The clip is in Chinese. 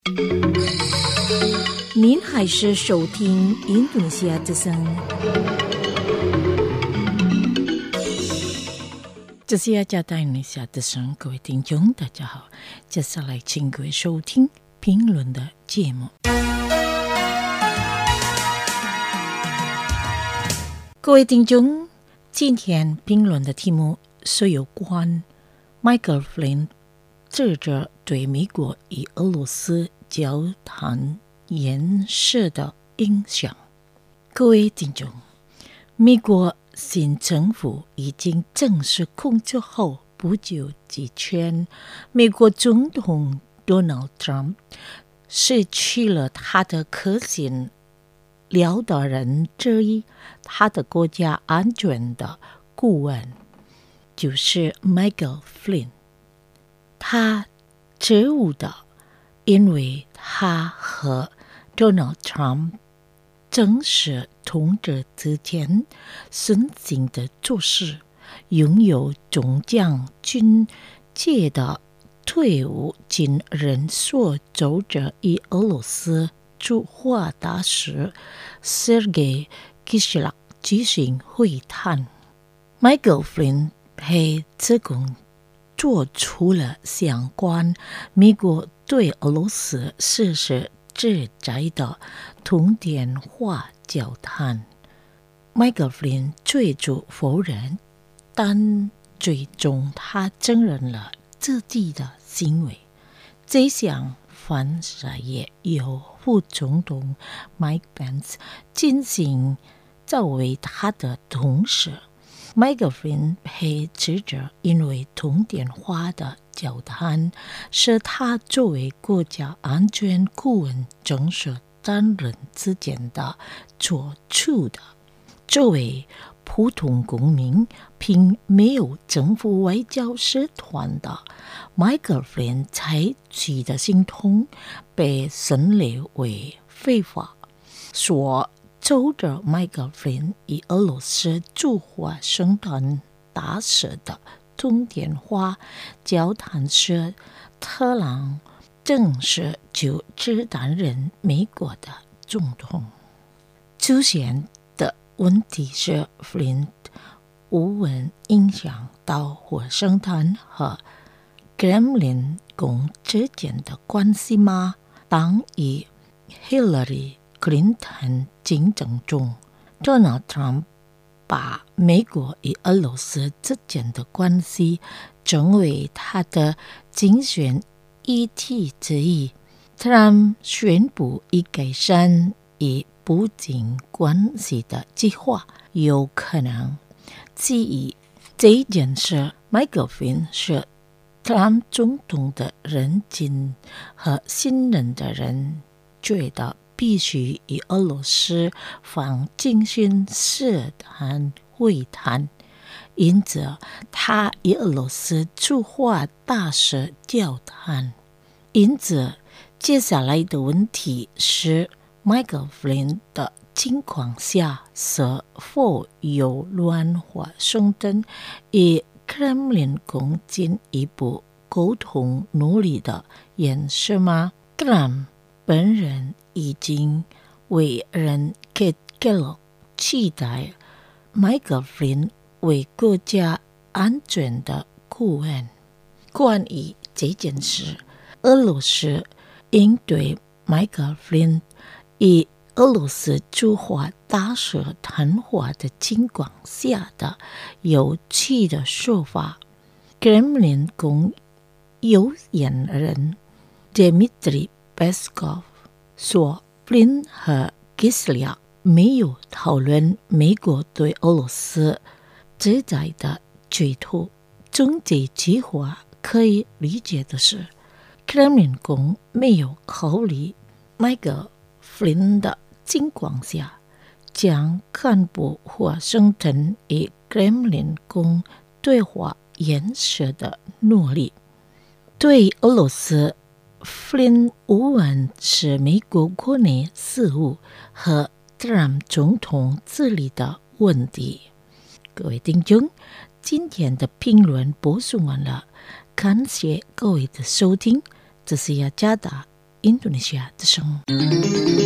您还是收听印度尼西亚之声。这是雅加达印度尼西亚之声，各位听众大家好，接下来请各位收听评论的节目。各位听众，今天评论的题目是有关 Michael Flynn 智者对美国与俄罗斯交谈演示的影响。各位听众，美国新政府已经正式控制后不久之前，美国总统 Donald Trump 失去了他的可信领导人之一，他的国家安全的顾问就是 Michael Flynn。 他职务的，因为他和 Donald Trump 正式统治之前顺行的做事，拥有中将军阶的退伍军人所组织与俄罗斯驻华大使 Sergei Kislyak 举行会谈。 Michael Flynn 被指控做出了相关美国对俄罗斯实施制裁的通电话交谈。 Michael Flynn 最初否认，但最终他承认了自己的行为。这项反杀也由副总统 Mike Pence 进行作为他的同事。 Michael Flynn 被指责因为通电话的交谈是他作为国家安全顾问正式担任之间的做出的。作为普通公民并没有政府外交使团的 Michael Flynn 采取的行动被审理为非法。说奏着 Michael Flynn 与俄罗斯驻华盛顿大使的通电话交谈时，特朗普正式就职担任美国的总统。出现的问题是 Flynn 无问影响到华盛顿和克里姆林宫之间的关系吗？当与 Hillary Clinton 竞争中， Donald Trump 把美国与俄罗斯之间的关系成为他的竞选议题之一。 Trump 宣布以改善与普京关系的计划，有可能基于这件事。 Michael Flynn 是 Trump 总统的人精和信任的人觉得必须与俄罗斯方进行试探会谈，因此他与俄罗斯驻华大使交谈。因此接下来的问题是 Michael Flynn 的情况下是否有乱华盛顿与克里姆林宫进一步沟通努力的演示吗？ Trump 本人已经为人给了期待 Michael Flynn 为国家安全的顾问。关于这件事，俄罗斯应对 Michael Flynn 与俄罗斯驻华大使谈话的情况下的有趣的说法。克里姆林宫有言人 Dmitry Peskov 说 Flynn 和 Kislyak 没有讨论美国对俄罗斯制裁的举措。从这句话可以理解的是，克里姆林宫没有考虑 Michael Flynn 的情况下，将干部华盛顿与克里姆林宫对话演示的努力。对俄罗斯， Flynn 无论是美国国内事务和特朗普总统治理的问题。各位听众，今天的评论播送完了，感谢各位的收听，这是雅加达印度尼西亚之声。